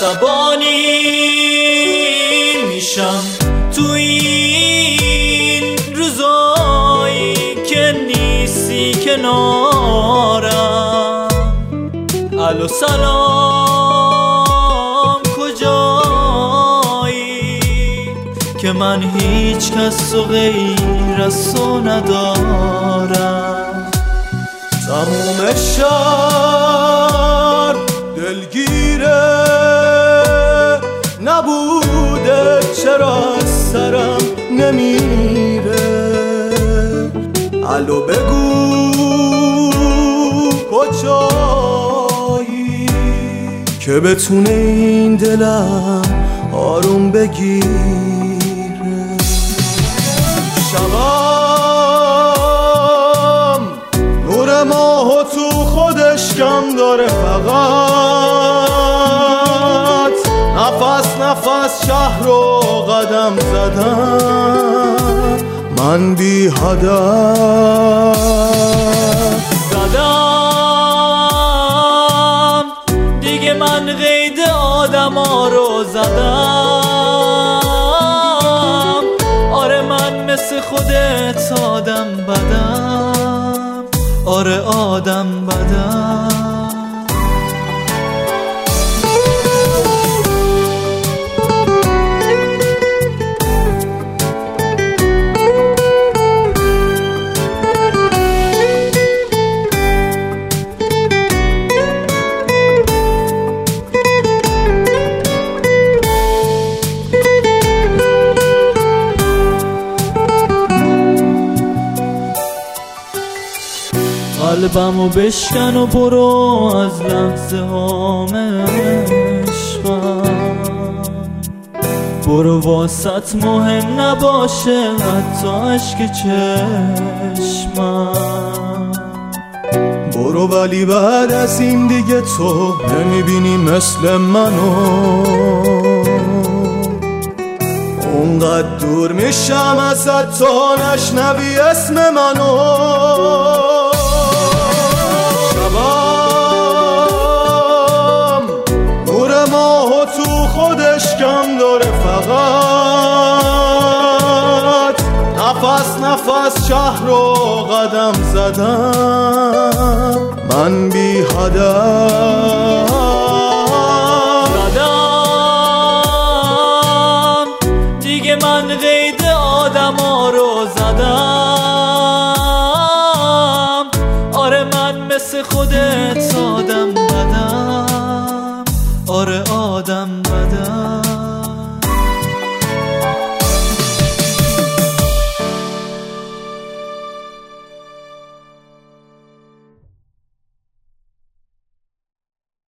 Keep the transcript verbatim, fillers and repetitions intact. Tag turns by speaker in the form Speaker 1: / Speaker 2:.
Speaker 1: عصبانی میشم تو این روزایی که نیستی کنارم. الو سلام کجایی که من هیچ کس و غیر از تو ندارم.
Speaker 2: تموم شهر دلگیره نبوده چرا از سرم نمیره. الو بگو کجایی که بتونه این دلم آروم بگیره. شبم نور ماه تو خودش کم داره، فقط نفس نفس شهر رو قدم زدم من بی هدف
Speaker 1: زدم دیگه من قید آدم ها رو زدم. آره من مثل خودت آدم بدم، آره آدم بدم. قلبمو بشکن و برو از لحظه هام عشقم. برو واسط مهم نباشه حتی عشق چشمم.
Speaker 2: برو ولی بعد از این دیگه تو نمیبینی مثل منو. اونقدر دور میشم ازت تا نشنوی اسم منو. شبم نور ماه تو خودش کم داره، فقط نفس نفس شهر رو قدم زدم من بی هدف
Speaker 1: زدم دیگه من قید آدم ها رو زدم. آره من مثل خودت آدم بدم، آره آدم بدم.